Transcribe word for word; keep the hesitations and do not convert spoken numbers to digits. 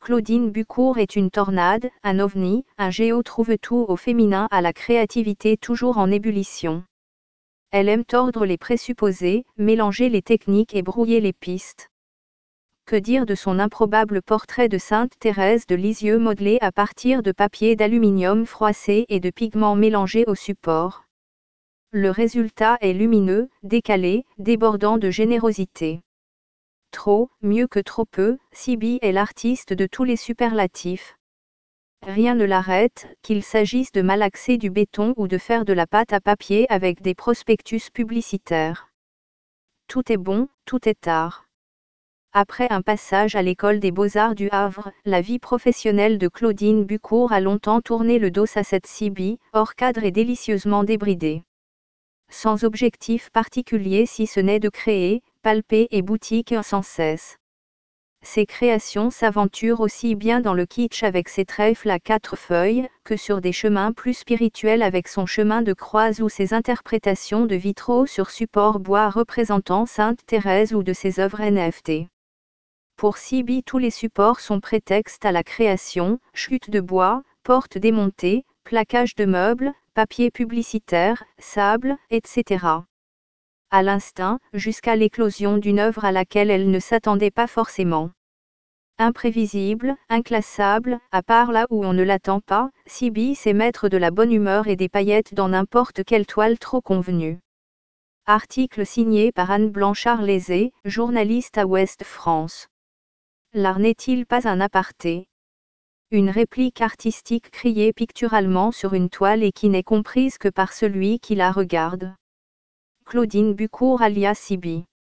Claudine Bucourt est une tornade, un ovni, un géo trouve-tout au féminin à la créativité toujours en ébullition. Elle aime tordre les présupposés, mélanger les techniques et brouiller les pistes. Que dire de son improbable portrait de Sainte Thérèse de Lisieux modelé à partir de papier d'aluminium froissé et de pigments mélangés au support? Le résultat est lumineux, décalé, débordant de générosité. Trop, mieux que trop peu, Sibi est l'artiste de tous les superlatifs. Rien ne l'arrête, qu'il s'agisse de malaxer du béton ou de faire de la pâte à papier avec des prospectus publicitaires. Tout est bon, tout est art. Après un passage à l'école des Beaux-Arts du Havre, la vie professionnelle de Claudine Bucourt a longtemps tourné le dos à cette Sibi, hors cadre et délicieusement débridée. Sans objectif particulier si ce n'est de créer, palper et boutique sans cesse. Ses créations s'aventurent aussi bien dans le kitsch avec ses trèfles à quatre feuilles, que sur des chemins plus spirituels avec son chemin de croix ou ses interprétations de vitraux sur support bois représentant Sainte Thérèse ou de ses œuvres N F T. Pour Sibi, tous les supports sont prétexte à la création, chute de bois, portes démontées, plaquage de meubles, papier publicitaire, sable, et cetera. À l'instinct, jusqu'à l'éclosion d'une œuvre à laquelle elle ne s'attendait pas forcément. Imprévisible, inclassable, à part là où on ne l'attend pas, Sibi sait mettre de la bonne humeur et des paillettes dans n'importe quelle toile trop convenue. Article signé par Anne Blanchard-Lézé, journaliste à Ouest France. L'art n'est-il pas un aparté? Une réplique artistique criée picturalement sur une toile et qui n'est comprise que par celui qui la regarde. Claudine Bucourt alias Sibi.